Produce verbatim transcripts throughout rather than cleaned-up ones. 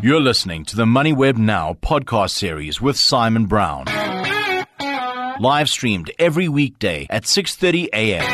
You're listening to the MoneyWeb Now podcast series with Simon Brown. Live streamed every weekday at six thirty a.m.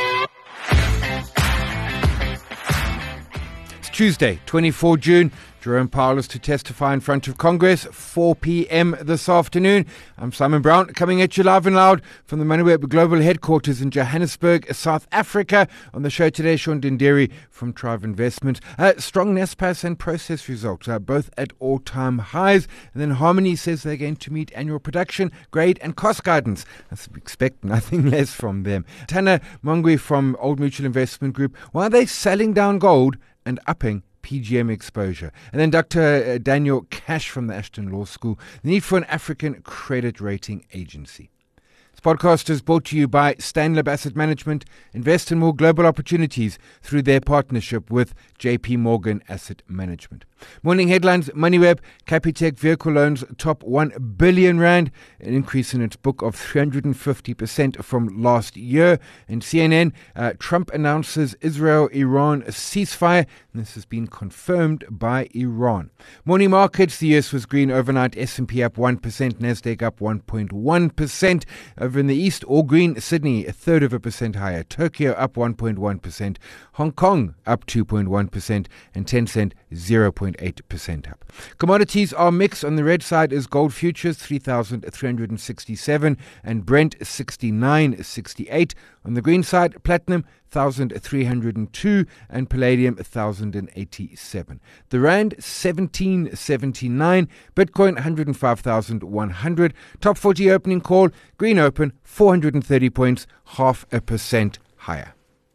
It's Tuesday, twenty-fourth of June. Jerome Powell is to testify in front of Congress, four p.m. this afternoon. I'm Simon Brown, coming at you live and loud from the MoneyWeb Global Headquarters in Johannesburg, South Africa. On the show today, Sean Denderi from Trive Investment. Uh, strong Naspers and Process results, uh, both at all-time highs. And then Harmony says they're going to meet annual production, grade and cost guidance. I expect nothing less from them. Tana Mongwe from Old Mutual Investment Group. Why are they selling down gold and upping P G M exposure? And then Doctor Daniel Cash from the Ashton Law School, the need for an African credit rating agency. This podcast is brought to you by Stanlib Asset Management. Invest in more global opportunities through their partnership with J P Morgan Asset Management. Morning headlines: MoneyWeb, Capitec vehicle loans top one billion rand, an increase in its book of three hundred fifty percent from last year. And C N N, uh, Trump announces Israel-Iran ceasefire. And this has been confirmed by Iran. Morning markets: the U S was green overnight, S and P up one percent, Nasdaq up one point one percent. Over in the east, all green, Sydney a third of a percent higher, Tokyo up one point one percent, Hong Kong up two point one percent, and Tencent zero point eight percent up. Commodities are mixed. On the red side is gold futures three thousand three hundred sixty-seven and Brent sixty-nine sixty-eight. On the green side, platinum one thousand three hundred two and palladium one thousand eighty-seven. The rand seventeen seventy-nine, Bitcoin one hundred five thousand one hundred. Top forty opening call, green open four hundred thirty points, half a percent higher.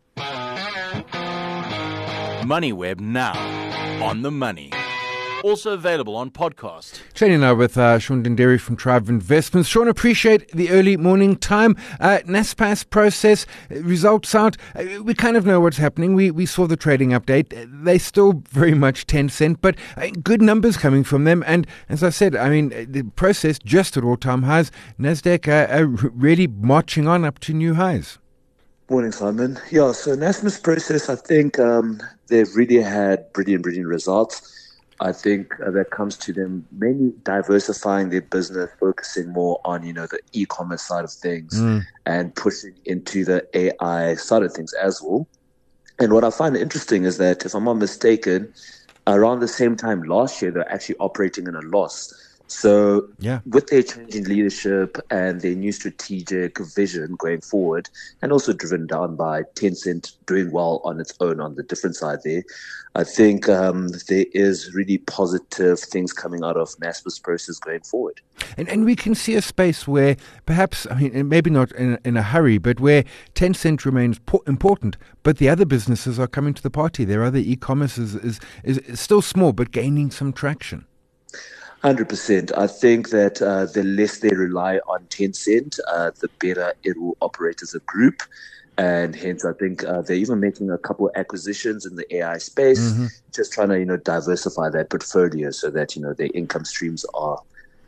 MoneyWeb Now, on the money. Also available on podcast. Training now with uh, Sean Denderi from Trive Investments. Sean, appreciate the early morning time. Uh, Naspers Process, uh, results out. Uh, we kind of know what's happening. We we saw the trading update. Uh, they still very much ten cent, but uh, good numbers coming from them. And as I said, I mean, uh, the Process just at all-time highs. Nasdaq uh, uh, really marching on up to new highs. Morning, Simon. Yeah, so Naspers Process, I think um, they've really had brilliant, brilliant results. I think uh, that comes to them mainly diversifying their business, focusing more on, you know, the e-commerce side of things mm. and pushing into the A I side of things as well. And what I find interesting is that, if I'm not mistaken, around the same time last year, they're actually operating in a loss. So yeah. with their change in leadership and their new strategic vision going forward, and also driven down by Tencent doing well on its own on the different side there, I think um, there is really positive things coming out of Naspers Process going forward. And and we can see a space where perhaps, I mean, maybe not in, in a hurry, but where Tencent remains po- important, but the other businesses are coming to the party. Their other e-commerce is, is, is still small, but gaining some traction. one hundred percent. I think that uh, the less they rely on Tencent, uh, the better it will operate as a group. And hence, I think uh, they're even making a couple of acquisitions in the A I space, mm-hmm. just trying to, you know, diversify that portfolio so that, you know, their income streams are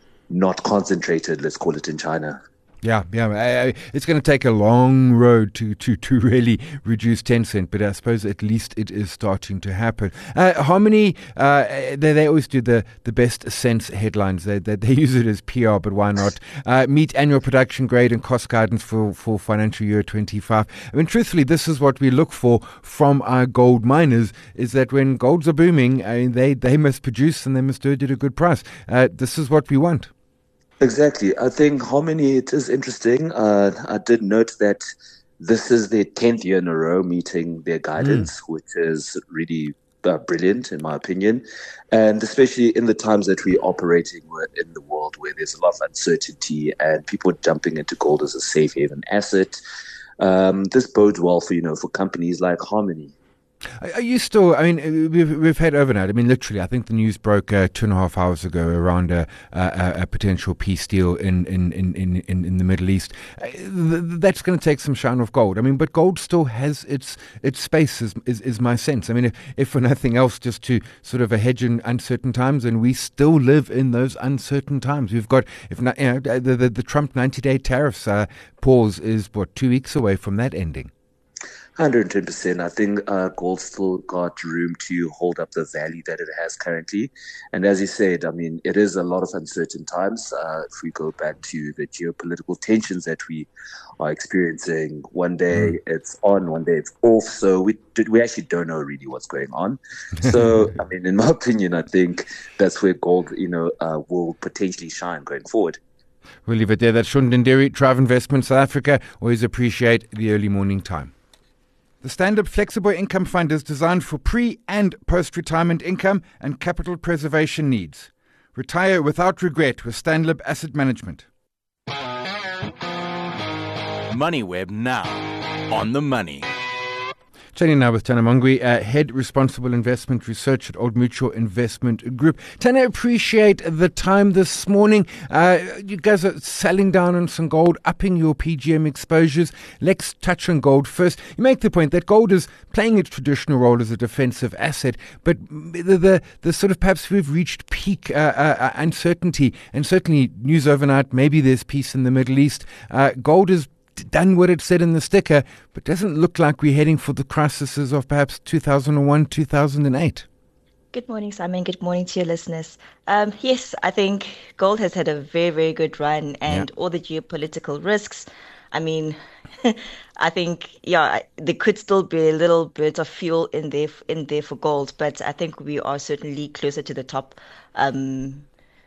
not concentrated, let's call it, in China. Yeah, yeah. I, I, it's going to take a long road to, to, to really reduce Tencent, but I suppose at least it is starting to happen. Uh, Harmony, uh, they, they always do the, the best sense headlines. They, they they use it as P R, but why not? Uh, meet annual production grade and cost guidance for, for financial year twenty-five. I mean, truthfully, this is what we look for from our gold miners, is that when golds are booming, I mean, they, they must produce and they must do it at a good price. Uh, this is what we want. Exactly. I think Harmony, it is interesting. Uh, I did note that this is their tenth year in a row meeting their guidance, mm. which is really uh, brilliant in my opinion. And especially in the times that we're operating in the world where there's a lot of uncertainty and people jumping into gold as a safe haven asset. Um, this bodes well for, you know, for companies like Harmony. Are you still, I mean, we've, we've had overnight, I mean, literally, I think the news broke uh, two and a half hours ago around a, a, a potential peace deal in, in, in, in, in the Middle East. Uh, th- that's going to take some shine off gold. I mean, but gold still has its its space, is, is, is my sense. I mean, if, if for nothing else, just to sort of a hedge in uncertain times, and we still live in those uncertain times. We've got, if not, you know, the, the, the Trump ninety-day tariffs uh, pause is, what, two weeks away from that ending. one hundred ten percent. I think uh, gold still got room to hold up the value that it has currently. And as you said, I mean, it is a lot of uncertain times. Uh, if we go back to the geopolitical tensions that we are experiencing, one day it's on, one day it's off. So we we actually don't know really what's going on. So, I mean, in my opinion, I think that's where gold, you know, uh, will potentially shine going forward. We'll leave it there. That's Sean Denderi, Trive Investment South Africa. Always appreciate the early morning time. The Stand-Up Flexible Income Fund is designed for pre- and post-retirement income and capital preservation needs. Retire without regret with Stand-Up Asset Management. MoneyWeb now on the money. Chatting now with Tana Mangwi, uh, Head Responsible Investment Research at Old Mutual Investment Group. Tana, appreciate the time this morning. Uh, you guys are selling down on some gold, upping your P G M exposures. Let's touch on gold first. You make the point that gold is playing its traditional role as a defensive asset, but the the, the sort of perhaps we've reached peak uh, uh, uncertainty, and certainly news overnight, maybe there's peace in the Middle East. Uh, gold is done what it said in the sticker, but doesn't look like we're heading for the crises of perhaps two thousand one, two thousand eight. Good morning, Simon. Good morning to your listeners. Um, yes, I think gold has had a very, very good run, and yeah. all the geopolitical risks. I mean, I think, yeah, there could still be a little bit of fuel in there, in there for gold, but I think we are certainly closer to the top. Um,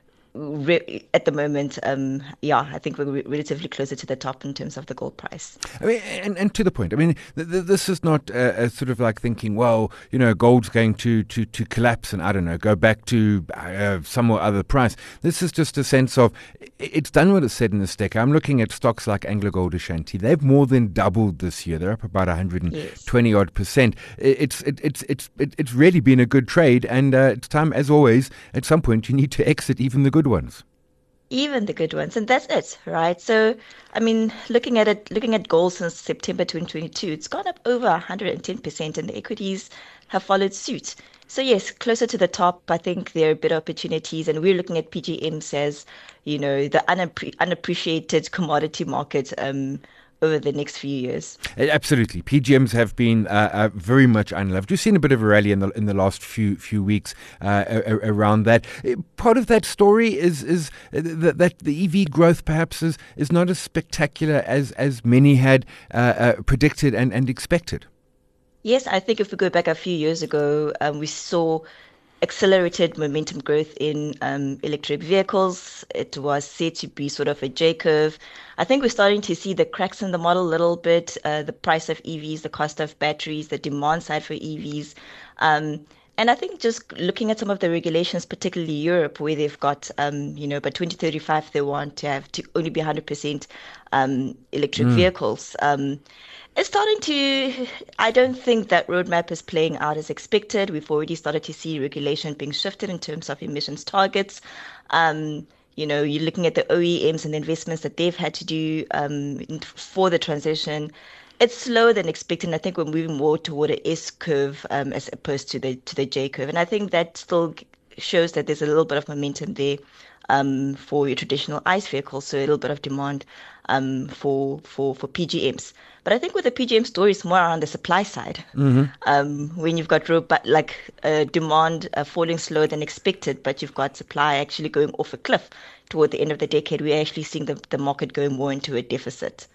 Re- at the moment, um, yeah, I think we're re- relatively closer to the top in terms of the gold price. I mean, and, and to the point, I mean, th- th- this is not uh, a sort of like thinking, well, you know, gold's going to, to, to collapse and, I don't know, go back to uh, some or other price. This is just a sense of, it's done what it said in the sticker. I'm looking at stocks like AngloGold Ashanti. They've more than doubled this year. They're up about one hundred twenty yes. odd percent. It's, it, it's, it's, it, it's really been a good trade, and uh, it's time, as always, at some point you need to exit even the good ones. Even the good ones, and that's it, right? So, I mean, looking at it, looking at gold since September twenty twenty-two, it's gone up over one hundred ten percent, and the equities have followed suit. So yes, closer to the top, I think there are better opportunities, and we're looking at P G Ms as, you know, the unappre- unappreciated commodity market um, over the next few years. Absolutely. P G Ms have been uh, uh, very much unloved. We've seen a bit of a rally in the in the last few few weeks uh, a- a- around that. Part of that story is is that, that the E V growth perhaps is, is not as spectacular as, as many had uh, uh, predicted and, and expected. Yes, I think if we go back a few years ago, um, we saw accelerated momentum growth in um, electric vehicles. It was said to be sort of a J-curve. I think we're starting to see the cracks in the model a little bit, uh, the price of E Vs, the cost of batteries, the demand side for E Vs. Um, and I think just looking at some of the regulations, particularly Europe, where they've got, um, you know, by twenty thirty-five, they want to have to only be one hundred percent um, electric mm. vehicles. Um, It's starting to, I don't think that roadmap is playing out as expected. We've already started to see regulation being shifted in terms of emissions targets. Um, you know, you're looking at the O E Ms and the investments that they've had to do um, for the transition. It's slower than expected. And I think we're moving more toward an S curve um, as opposed to the to the J curve. And I think that still shows that there's a little bit of momentum there um, for your traditional ICE vehicles, so a little bit of demand um, for for for P G Ms. But I think with the P G M story, it's more around the supply side. Mm-hmm. Um, when you've got robust, like uh, demand uh, falling slower than expected, but you've got supply actually going off a cliff toward the end of the decade, we're actually seeing the, the market go more into a deficit.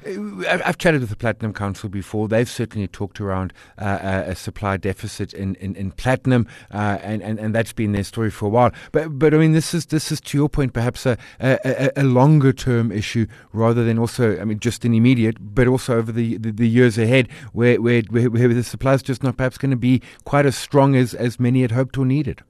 I've chatted with the Platinum Council before. They've certainly talked around uh, a supply deficit in, in, in platinum, uh, and, and, and that's been their story for a while. But but I mean, this is this is to your point, perhaps a, a, a longer term issue rather than also, I mean, just an immediate, but also over the, the, the years ahead, where where where, where the supply is just not perhaps going to be quite as strong as, as many had hoped or needed.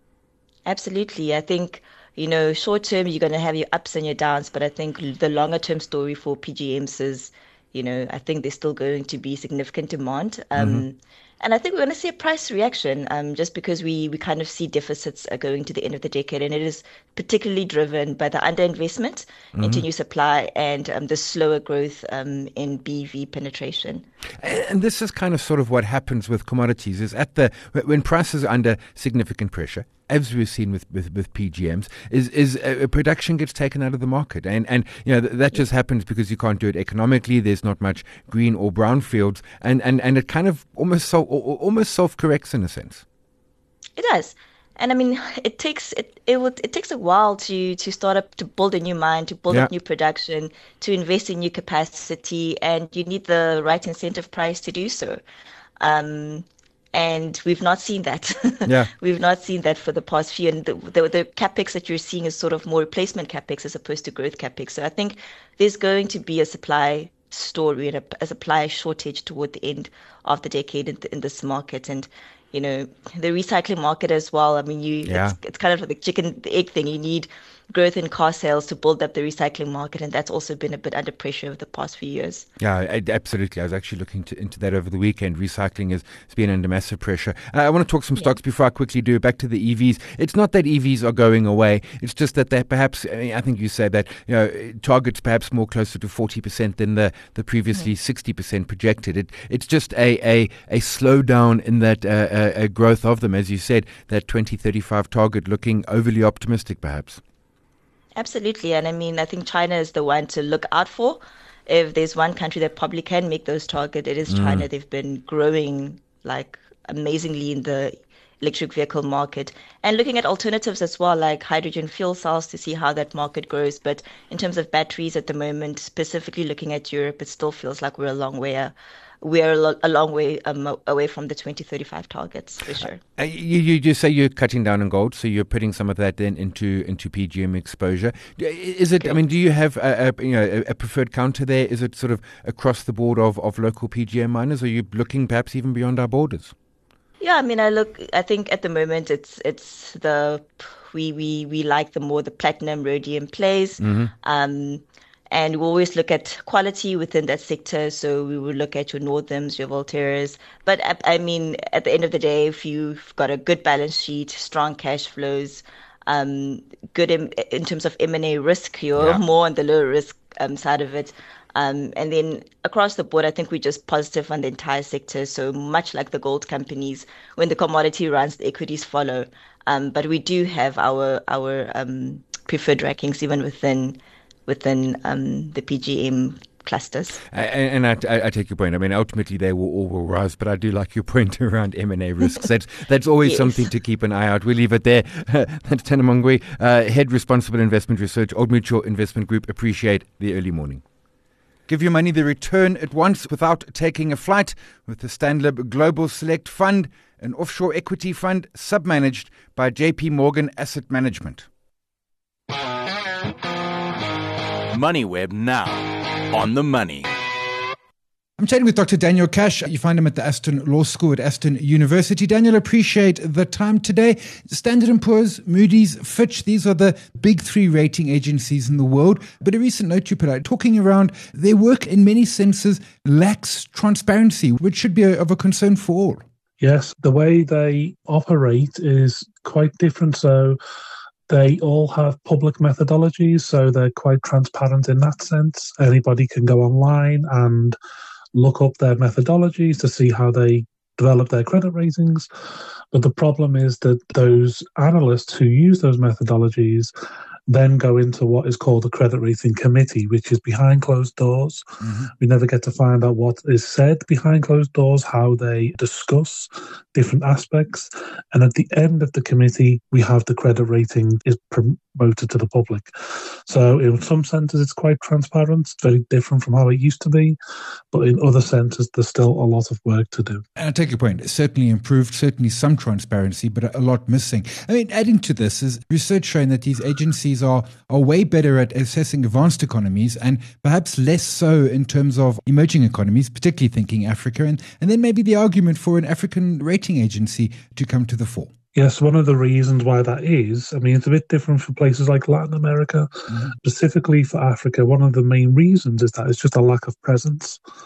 Absolutely, I think. You know, short term, you're going to have your ups and your downs, but I think the longer term story for P G Ms is, you know, I think there's still going to be significant demand. Um, mm-hmm. And I think we're going to see a price reaction um, just because we, we kind of see deficits are going to the end of the decade. And it is particularly driven by the underinvestment mm-hmm. into new supply and um, the slower growth um, in B E V penetration. And this is kind of sort of what happens with commodities is at the when prices are under significant pressure, as we've seen with, with, with P G Ms, is is uh, production gets taken out of the market. And, and you know, th- that just happens because you can't do it economically. There's not much green or brown fields. And, and, and it kind of almost so, almost self-corrects in a sense. It does. And I mean, it takes it it would it takes a while to to start up to build a new mine, to build yeah. up new production, to invest in new capacity, and you need the right incentive price to do so. Um, and we've not seen that. Yeah. We've not seen that for the past few. And the, the the capex that you're seeing is sort of more replacement capex as opposed to growth capex. So I think there's going to be a supply story and a, a supply shortage toward the end of the decade in, the, in this market. And you know, the recycling market as well. I mean, you yeah. it's, it's kind of like the chicken, the egg thing. You need growth in car sales to build up the recycling market, and that's also been a bit under pressure over the past few years. Yeah, I, absolutely. I was actually looking to, into that over the weekend. Recycling has, has been under massive pressure. Uh, I want to talk some stocks yeah. before I quickly do. Back to the E Vs. It's not that E Vs are going away. It's just that they're perhaps, I, mean, I think you said that, you know, targets perhaps more closer to forty percent than the, the previously yeah. sixty percent projected. It It's just a, a, a slowdown in that uh, uh, growth of them. As you said, that twenty thirty-five target looking overly optimistic perhaps. Absolutely. And I mean, I think China is the one to look out for. If there's one country that probably can make those targets, it is mm. China. They've been growing like amazingly in the electric vehicle market and looking at alternatives as well, like hydrogen fuel cells to see how that market grows. But in terms of batteries at the moment, specifically looking at Europe, it still feels like we're a long way uh, we're a, lo- a long way um, away from the twenty thirty-five targets, for sure. Uh, you, you you say you're cutting down on gold, so you're putting some of that then into into P G M exposure. Is it? Okay. I mean, do you have a, a you know a preferred counter there? Is it sort of across the board of, of local P G M miners? Or are you looking perhaps even beyond our borders? Yeah, I mean, I look. I think at the moment it's it's the we we we like the more the platinum rhodium plays. Mm-hmm. Um, And we always look at quality within that sector. So we will look at your Northams, your Volteras. But I mean, at the end of the day, if you've got a good balance sheet, strong cash flows, um, good in, in terms of M and A risk, you're yeah. more on the low risk um, side of it. Um, and then across the board, I think we're just positive on the entire sector. So much like the gold companies, when the commodity runs, the equities follow. Um, but we do have our our um, preferred rankings even within within um, the P G M clusters. And, and I, I take your point. I mean, ultimately they will all will rise, but I do like your point around M and A risks. That's that's always yes. something to keep an eye out. We'll leave it there. That's Tana Mongwe, uh, Head Responsible Investment Research, Old Mutual Investment Group. Appreciate the early morning. Give your money the return at once without taking a flight with the Stanlib Global Select Fund, an offshore equity fund submanaged by J P Morgan Asset Management. MoneyWeb now on the money. I'm chatting with Doctor Daniel Cash. You find him at the Aston Law School at Aston University. Daniel, appreciate the time today. Standard and Poor's, Moody's, Fitch, these are the big three rating agencies in the world. But a recent note you put out talking around their work in many senses lacks transparency, which should be a, of a concern for all. Yes, the way they operate is quite different. So they all have public methodologies, so they're quite transparent in that sense. Anybody can go online and look up their methodologies to see how they develop their credit ratings. But the problem is that those analysts who use those methodologies then go into what is called the credit rating committee, which is behind closed doors. Mm-hmm. We never get to find out what is said behind closed doors, how they discuss different aspects. And at the end of the committee, we have the credit rating is promoted to the public. So in some senses, it's quite transparent. It's very different from how it used to be. But in other senses, there's still a lot of work to do. And I take your point. It's certainly improved, certainly some transparency, but a lot missing. I mean, adding to this is research showing that these agencies are, are way better at assessing advanced economies and perhaps less so in terms of emerging economies, particularly thinking Africa. And, and then maybe the argument for an African rating agency to come to the fore. Yes, one of the reasons why that is, I mean, it's a bit different for places like Latin America. Mm-hmm. Specifically for Africa, one of the main reasons is that it's just a lack of presence.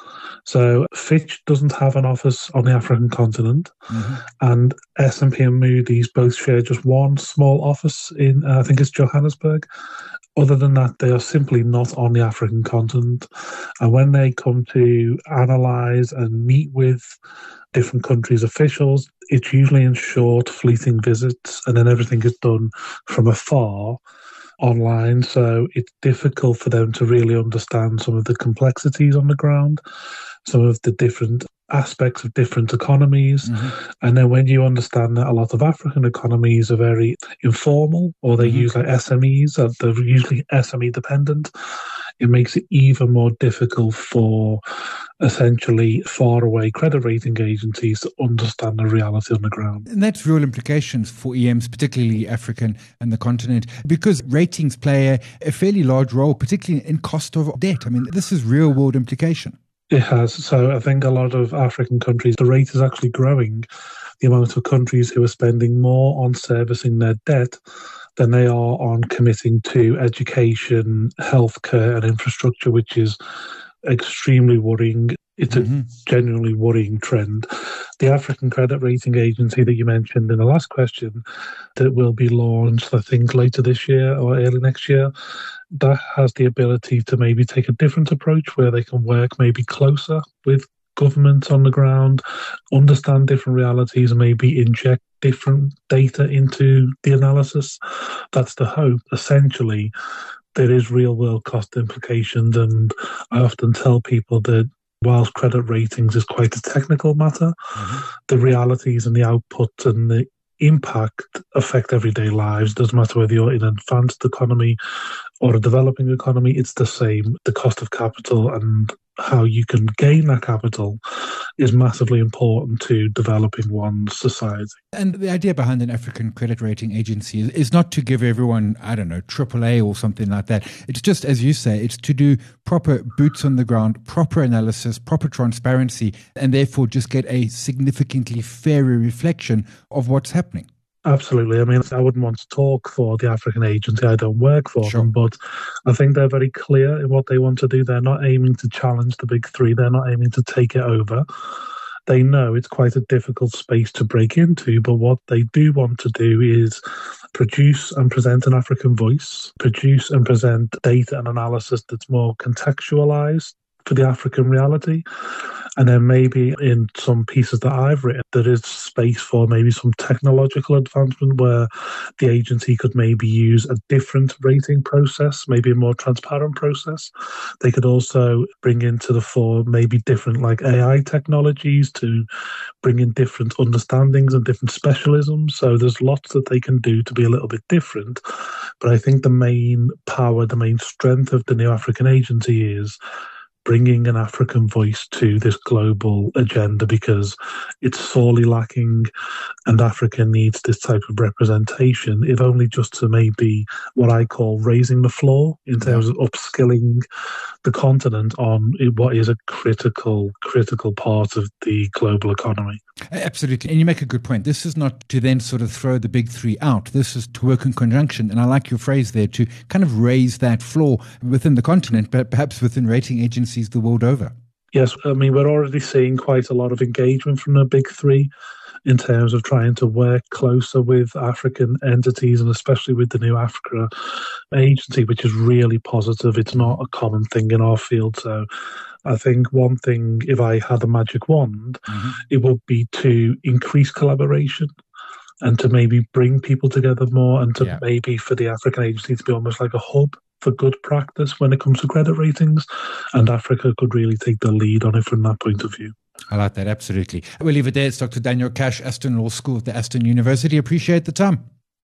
So Fitch doesn't have an office on the African continent, mm-hmm. and S and P and Moody's both share just one small office in, uh, I think it's Johannesburg. Other than that, they are simply not on the African continent. And when they come to analyse and meet with different countries' officials, it's usually in short, fleeting visits, and then everything is done from afar online. So it's difficult for them to really understand some of the complexities on the ground, some of the different aspects of different economies. Mm-hmm. And then when you understand that a lot of African economies are very informal, or they mm-hmm. use like S M Es, and they're usually S M E dependent, it makes it even more difficult for essentially faraway credit rating agencies to understand the reality on the ground. And that's real implications for E Ms, particularly African and the continent, because ratings play a, a fairly large role, particularly in cost of debt. I mean, this is real world implication. It has. So I think a lot of African countries, the rate is actually growing. The amount of countries who are spending more on servicing their debt than they are on committing to education, healthcare and infrastructure, which is extremely worrying. It's mm-hmm. a genuinely worrying trend. The African Credit Rating Agency that you mentioned in the last question, that will be launched, I think, later this year or early next year, that has the ability to maybe take a different approach where they can work maybe closer with governments on the ground, understand different realities and maybe inject different data into the analysis. That's the hope. Essentially, there is real world cost implications, and I often tell people that whilst credit ratings is quite a technical matter, mm-hmm. the realities and the outputs and the impact affect everyday lives. Doesn't matter whether you're in an advanced economy or a developing economy, it's the same. The cost of capital and how you can gain that capital is massively important to developing one's society. And the idea behind an African credit rating agency is, is not to give everyone, I don't know, triple A or something like that. It's just, as you say, it's to do proper boots on the ground, proper analysis, proper transparency, and therefore just get a significantly fairer reflection of what's happening. Absolutely. I mean, I wouldn't want to talk for the African agency. I don't work for sure. them, but I think they're very clear in what they want to do. They're not aiming to challenge the big three. They're not aiming to take it over. They know it's quite a difficult space to break into, but what they do want to do is produce and present an African voice, produce and present data and analysis that's more contextualized for the African reality. And then maybe in some pieces that I've written, there is space for maybe some technological advancement where the agency could maybe use a different rating process, maybe a more transparent process. They could also bring into the fore maybe different like A I technologies to bring in different understandings and different specialisms. So there's lots that they can do to be a little bit different. But I think the main power, the main strength of the New African Agency is bringing an African voice to this global agenda, because it's sorely lacking and Africa needs this type of representation, if only just to maybe what I call raising the floor in terms of upskilling the continent on what is a critical, critical part of the global economy. Absolutely. And you make a good point. This is not to then sort of throw the big three out. This is to work in conjunction. And I like your phrase there, to kind of raise that floor within the continent, but perhaps within rating agencies the world over. Yes. I mean, we're already seeing quite a lot of engagement from the big three in terms of trying to work closer with African entities, and especially with the New Africa Agency, which is really positive. It's not a common thing in our field. So I think one thing, if I had a magic wand, mm-hmm. it would be to increase collaboration and to maybe bring people together more, and to yeah. maybe for the African Agency to be almost like a hub for good practice when it comes to credit ratings. And Africa could really take the lead on it from that point of view. I like that, absolutely. We'll leave it there. It's Doctor Daniel Cash, Aston Law School at the Aston University. Appreciate the time.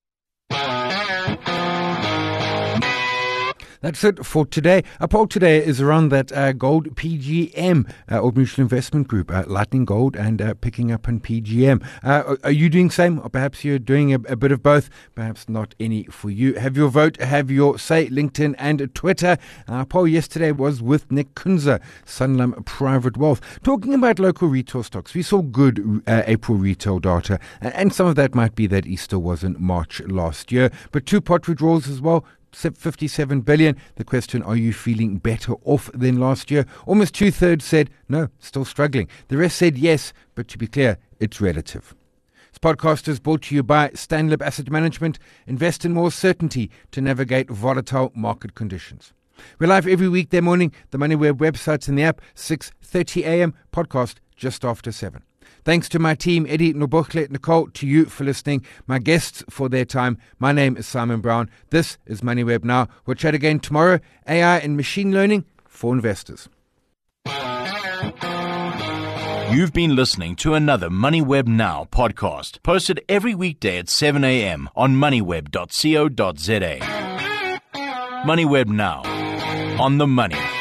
That's it for today. Our poll today is around that uh, gold P G M, uh, Old Mutual Investment Group, uh, Lightning Gold and uh, picking up on P G M. Uh, are you doing the same? Or perhaps you're doing a, a bit of both. Perhaps not any for you. Have your vote, have your say, LinkedIn and Twitter. Our poll yesterday was with Nick Kunze, Sanlam Private Wealth. Talking about local retail stocks, we saw good uh, April retail data, and some of that might be that Easter was in March last year, but two pot withdrawals as well. fifty-seven billion. The question, are you feeling better off than last year? Almost two-thirds said, no, still struggling. The rest said yes, but to be clear, it's relative. This podcast is brought to you by Stanlib Asset Management. Invest in more certainty to navigate volatile market conditions. We're live every weekday morning, the MoneyWeb websites and the app, six thirty a.m., podcast just after seven. Thanks to my team, Eddie, Nobokle, Nicole, to you for listening, my guests for their time. My name is Simon Brown. This is MoneyWeb Now. We'll chat again tomorrow. A I and machine learning for investors. You've been listening to another MoneyWeb Now podcast, posted every weekday at seven a.m. on moneyweb dot co dot za. MoneyWeb Now, on the money.